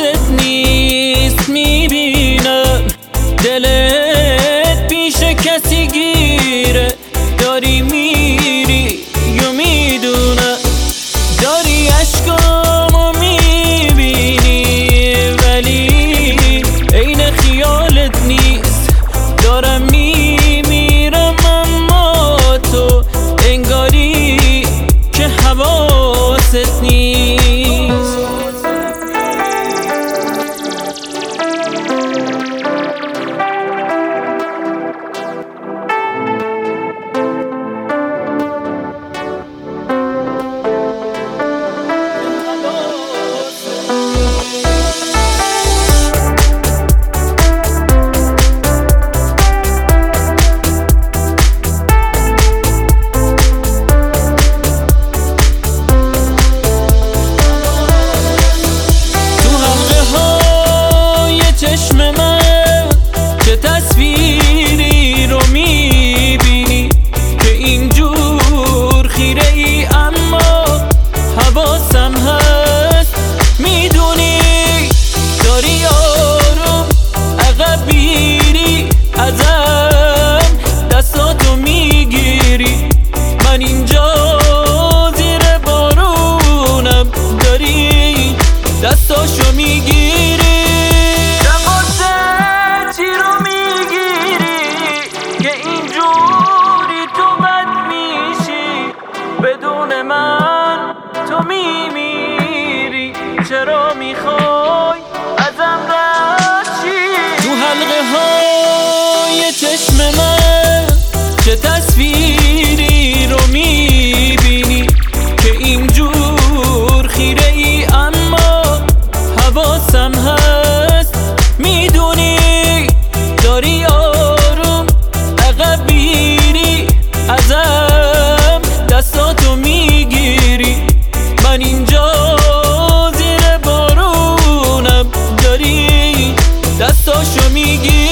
حواست نیست، میبینم دلت پیش کسی گیره، داری میری یا میدونم داری عشقامو میبینی ولی عین خیالت نیست، دارم میمیرم اما تو انگاری که حواست نیست. چه تصویری رو میبینی که اینجور خیره ای اما حواسم هست، میدونی داری آروم عقب میری ازم دستاتو میگیری، من اینجا زیر بارونم داری دستاشو میگیری، بدون من تو میمیری، چرا میخوای ازم رد شی؟ تو حلقه های چشم من چه تصویری رو میبینی که اینجور خیره ای اما حواسم هست، میدونی داری آروم عقب میری ازم دستاتو میگیری، من اینجا زیر بارونم داری دستاشو میگیری.